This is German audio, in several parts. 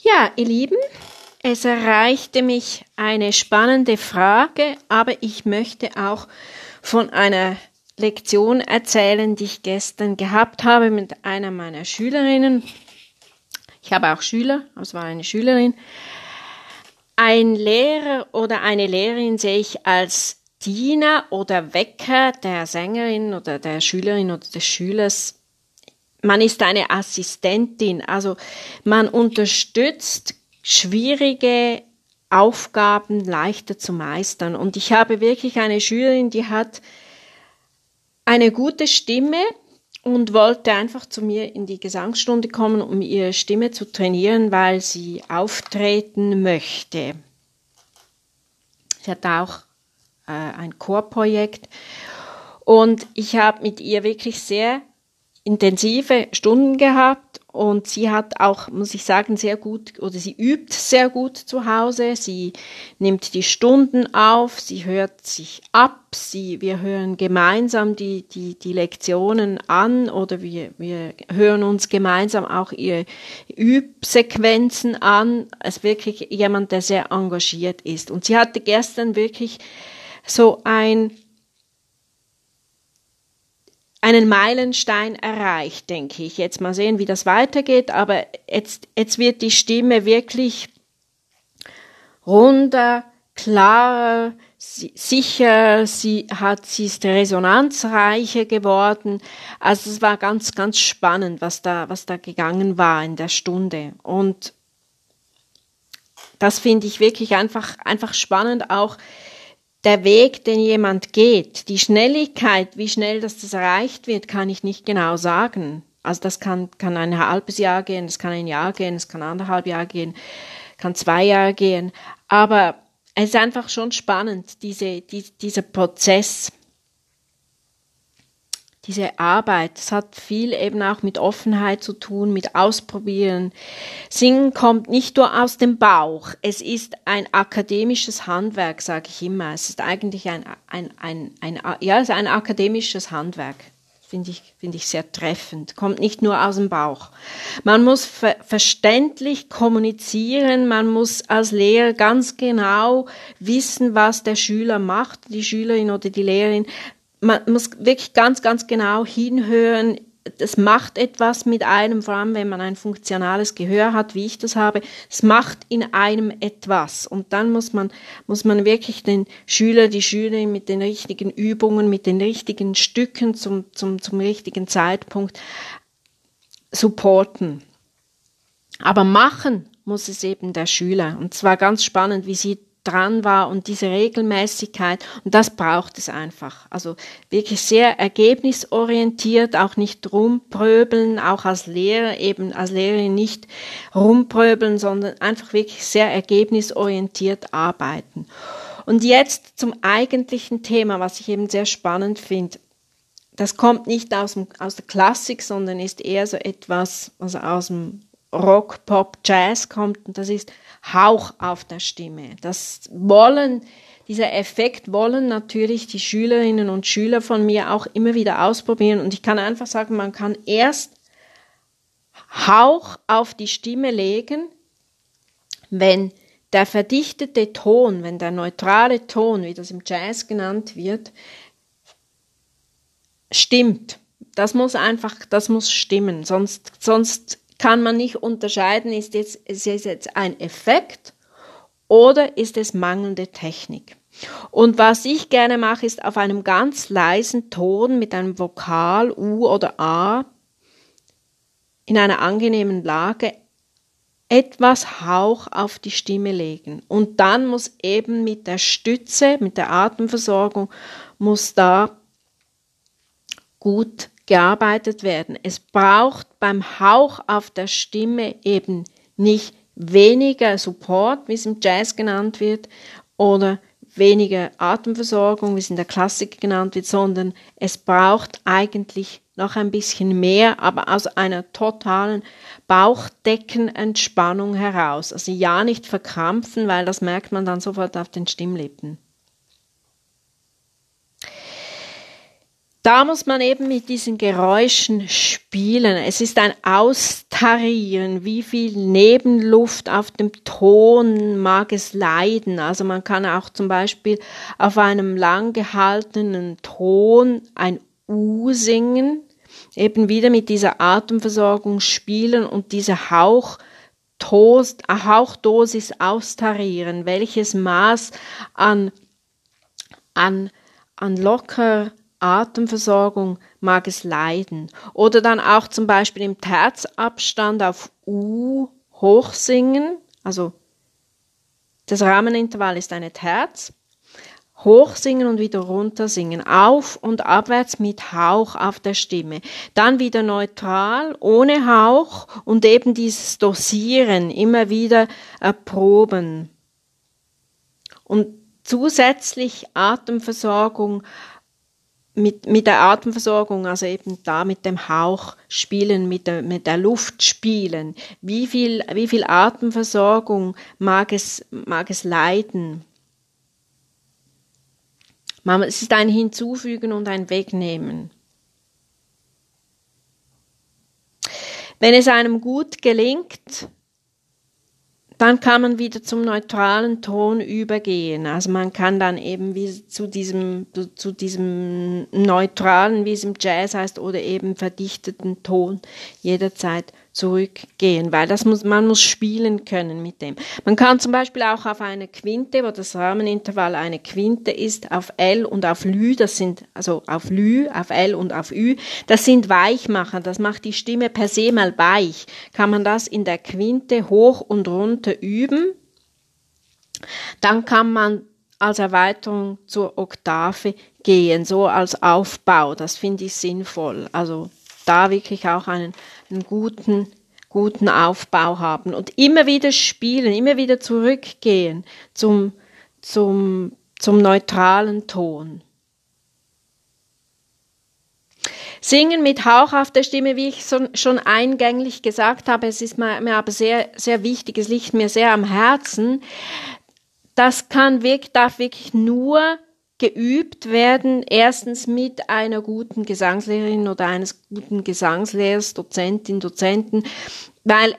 Ja, ihr Lieben, es erreichte mich eine spannende Frage, aber ich möchte auch von einer Lektion erzählen, die ich gestern gehabt habe mit einer meiner Schülerinnen. Ich habe auch Schüler, aber es war eine Schülerin. Ein Lehrer oder eine Lehrerin sehe ich als Diener oder Wecker der Sängerin oder der Schülerin oder des Schülers. Man ist eine Assistentin, also man unterstützt schwierige Aufgaben leichter zu meistern. Und ich habe wirklich eine Schülerin, die hat eine gute Stimme und wollte einfach zu mir in die Gesangsstunde kommen, um ihre Stimme zu trainieren, weil sie auftreten möchte. Sie hat auch ein Chorprojekt und ich habe mit ihr wirklich sehr intensive Stunden gehabt und sie hat auch, muss ich sagen, sehr gut oder sie übt sehr gut zu Hause. Sie nimmt die Stunden auf, sie hört sich ab, wir hören gemeinsam die Lektionen an oder wir hören uns gemeinsam auch ihre Übsequenzen an. Es ist wirklich jemand, der sehr engagiert ist. Und sie hatte gestern wirklich so einen Meilenstein erreicht, denke ich. Jetzt mal sehen, wie das weitergeht, aber jetzt wird die Stimme wirklich runder, klarer, sicher, sie ist resonanzreicher geworden. Also es war ganz, ganz spannend, was da gegangen war in der Stunde. Und das finde ich wirklich einfach spannend, auch der Weg, den jemand geht, die Schnelligkeit, wie schnell das erreicht wird, kann ich nicht genau sagen. Also das kann ein halbes Jahr gehen, das kann ein Jahr gehen, es kann 1,5 Jahre gehen, kann 2 Jahre gehen. Aber es ist einfach schon spannend, dieser Prozess, diese Arbeit. Es hat viel eben auch mit Offenheit zu tun, mit Ausprobieren. Singen kommt nicht nur aus dem Bauch. Es ist ein akademisches Handwerk, sage ich immer. Es ist eigentlich ein akademisches Handwerk. Finde ich sehr treffend. Kommt nicht nur aus dem Bauch. Man muss verständlich kommunizieren. Man muss als Lehrer ganz genau wissen, was der Schüler macht, die Schülerin oder die Lehrerin. Man muss wirklich ganz, ganz genau hinhören. Das macht etwas mit einem, vor allem wenn man ein funktionales Gehör hat, wie ich das habe. Es macht in einem etwas. Und dann muss man wirklich den Schüler, die Schülerin mit den richtigen Übungen, mit den richtigen Stücken zum richtigen Zeitpunkt supporten. Aber machen muss es eben der Schüler. Und es war ganz spannend, wie sie dran war und diese Regelmäßigkeit, und das braucht es einfach. Also wirklich sehr ergebnisorientiert, auch nicht rumpröbeln, auch als Lehrer, eben als Lehrerin nicht rumpröbeln, sondern einfach wirklich sehr ergebnisorientiert arbeiten. Und jetzt zum eigentlichen Thema, was ich eben sehr spannend finde. Das kommt nicht aus der Klassik, sondern ist eher so etwas, was aus dem Rock, Pop, Jazz kommt, und das ist Hauch auf der Stimme. Dieser Effekt wollen natürlich die Schülerinnen und Schüler von mir auch immer wieder ausprobieren, und ich kann einfach sagen, man kann erst Hauch auf die Stimme legen, wenn der verdichtete Ton, wenn der neutrale Ton, wie das im Jazz genannt wird, stimmt. Das muss stimmen, sonst kann man nicht unterscheiden, ist es jetzt ein Effekt oder ist es mangelnde Technik. Und was ich gerne mache, ist auf einem ganz leisen Ton mit einem Vokal U oder A in einer angenehmen Lage etwas Hauch auf die Stimme legen. Und dann muss eben mit der Stütze, mit der Atemversorgung, muss da gut gearbeitet werden. Es braucht beim Hauch auf der Stimme eben nicht weniger Support, wie es im Jazz genannt wird, oder weniger Atemversorgung, wie es in der Klassik genannt wird, sondern es braucht eigentlich noch ein bisschen mehr, aber aus einer totalen Bauchdeckenentspannung heraus. Also ja, nicht verkrampfen, weil das merkt man dann sofort auf den Stimmlippen. Da muss man eben mit diesen Geräuschen spielen. Es ist ein Austarieren. Wie viel Nebenluft auf dem Ton mag es leiden? Also man kann auch zum Beispiel auf einem lang gehaltenen Ton ein U singen, eben wieder mit dieser Atemversorgung spielen und diese Hauchdosis austarieren. Welches Maß an locker Atemversorgung mag es leiden. Oder dann auch zum Beispiel im Terzabstand auf U hochsingen. Also das Rahmenintervall ist eine Terz. Hochsingen und wieder runtersingen. Auf- und abwärts mit Hauch auf der Stimme. Dann wieder neutral, ohne Hauch und eben dieses Dosieren, immer wieder erproben. Und zusätzlich Atemversorgung, mit der Atemversorgung, also eben da mit dem Hauch spielen, mit der Luft spielen. Wie viel Atemversorgung mag es leiden? Es ist ein Hinzufügen und ein Wegnehmen. Wenn es einem gut gelingt, dann kann man wieder zum neutralen Ton übergehen. Also man kann dann eben wie zu diesem neutralen, wie es im Jazz heißt, oder eben verdichteten Ton jederzeit zurückgehen, weil man muss spielen können mit dem. Man kann zum Beispiel auch auf eine Quinte, wo das Rahmenintervall eine Quinte ist, auf L und auf Lü, auf L und auf Ü, das sind Weichmacher, das macht die Stimme per se mal weich. Kann man das in der Quinte hoch und runter üben, dann kann man als Erweiterung zur Oktave gehen, so als Aufbau, das finde ich sinnvoll. Also da wirklich auch einen guten Aufbau haben und immer wieder spielen, immer wieder zurückgehen zum neutralen Ton. Singen mit Hauch auf der Stimme, wie ich schon eingänglich gesagt habe, es ist mir aber sehr, sehr wichtig, es liegt mir sehr am Herzen. Das darf wirklich nur geübt werden, erstens mit einer guten Gesangslehrerin oder eines guten Gesangslehrers, Dozenten, weil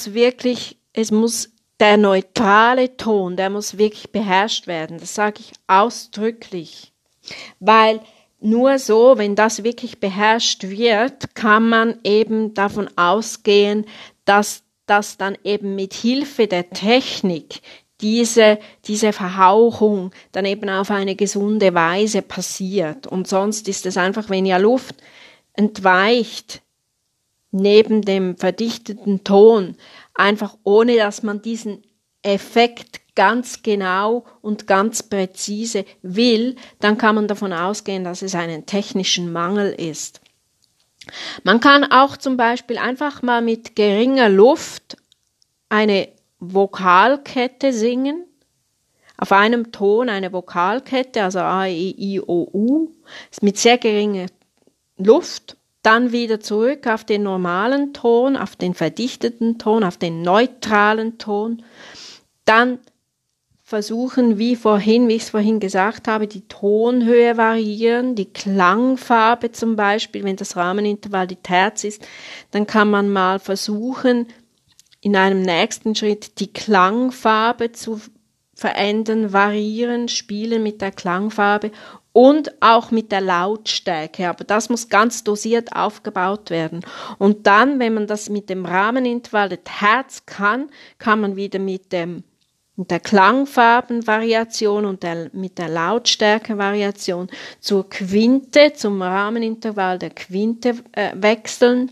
der neutrale Ton, der muss wirklich beherrscht werden. Das sage ich ausdrücklich, weil nur so, wenn das wirklich beherrscht wird, kann man eben davon ausgehen, dass das dann eben mit Hilfe der Technik diese Verhauchung dann eben auf eine gesunde Weise passiert. Und sonst ist es einfach, wenn ja Luft entweicht neben dem verdichteten Ton, einfach ohne dass man diesen Effekt ganz genau und ganz präzise will, dann kann man davon ausgehen, dass es einen technischen Mangel ist. Man kann auch zum Beispiel einfach mal mit geringer Luft eine Vokalkette singen, auf einem Ton eine Vokalkette, also A, E, I, O, U, mit sehr geringer Luft, dann wieder zurück auf den normalen Ton, auf den verdichteten Ton, auf den neutralen Ton, dann versuchen, wie ich es vorhin gesagt habe, die Tonhöhe variieren, die Klangfarbe zum Beispiel, wenn das Rahmenintervall die Terz ist, dann kann man mal versuchen, in einem nächsten Schritt die Klangfarbe zu verändern, variieren, spielen mit der Klangfarbe und auch mit der Lautstärke. Aber das muss ganz dosiert aufgebaut werden. Und dann, wenn man das mit dem Rahmenintervall der Terz kann man wieder mit der Klangfarbenvariation und mit der Lautstärkevariation zur Quinte, zum Rahmenintervall der Quinte wechseln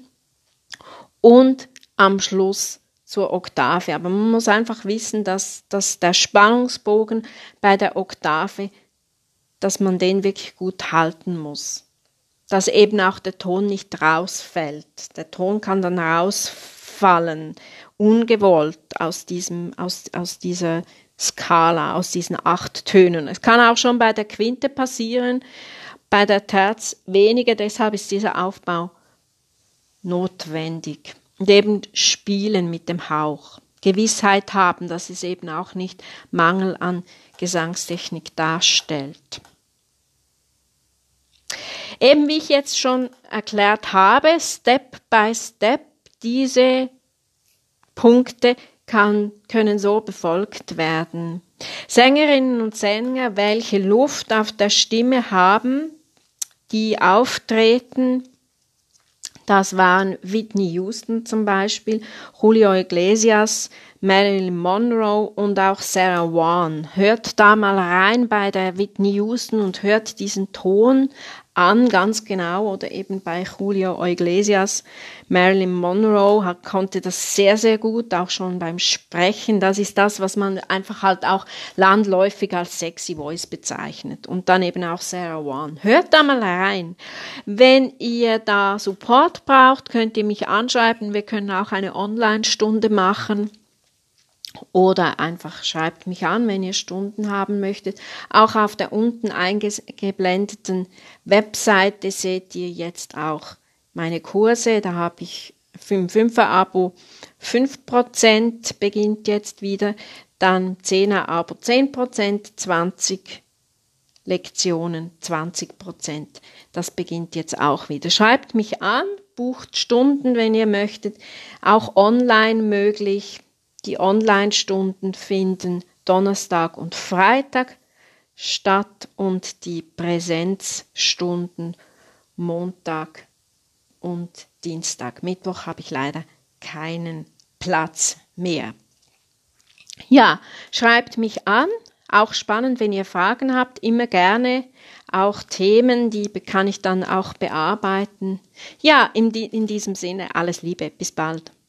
und am Schluss zur Oktave. Aber man muss einfach wissen, dass der Spannungsbogen bei der Oktave, dass man den wirklich gut halten muss. Dass eben auch der Ton nicht rausfällt. Der Ton kann dann rausfallen, ungewollt aus dieser Skala, aus diesen 8 Tönen. Es kann auch schon bei der Quinte passieren, bei der Terz weniger, deshalb ist dieser Aufbau notwendig. Und eben spielen mit dem Hauch. Gewissheit haben, dass es eben auch nicht Mangel an Gesangstechnik darstellt. Eben wie ich jetzt schon erklärt habe, Step by Step, diese Punkte können so befolgt werden. Sängerinnen und Sänger, welche Luft auf der Stimme haben, die auftreten, das waren Whitney Houston zum Beispiel, Julio Iglesias, Marilyn Monroe und auch Sarah Vaughan. Hört da mal rein bei der Whitney Houston und hört diesen Ton an, ganz genau, oder eben bei Julio Iglesias. Marilyn Monroe konnte das sehr, sehr gut, auch schon beim Sprechen. Das ist das, was man einfach halt auch landläufig als sexy voice bezeichnet. Und dann eben auch Sarah Vaughan. Hört da mal rein. Wenn ihr da Support braucht, könnt ihr mich anschreiben. Wir können auch eine Online-Stunde machen. Oder einfach schreibt mich an, wenn ihr Stunden haben möchtet. Auch auf der unten eingeblendeten Webseite seht ihr jetzt auch meine Kurse. Da habe ich für ein 5er-Abo 5% beginnt jetzt wieder. Dann 10er-Abo 10%, 20 Lektionen 20%. Das beginnt jetzt auch wieder. Schreibt mich an, bucht Stunden, wenn ihr möchtet. Auch online möglich. Die Online-Stunden finden Donnerstag und Freitag statt und die Präsenzstunden Montag und Dienstag. Mittwoch habe ich leider keinen Platz mehr. Ja, schreibt mich an. Auch spannend, wenn ihr Fragen habt, immer gerne. Auch Themen, die kann ich dann auch bearbeiten. Ja, in diesem Sinne alles Liebe. Bis bald.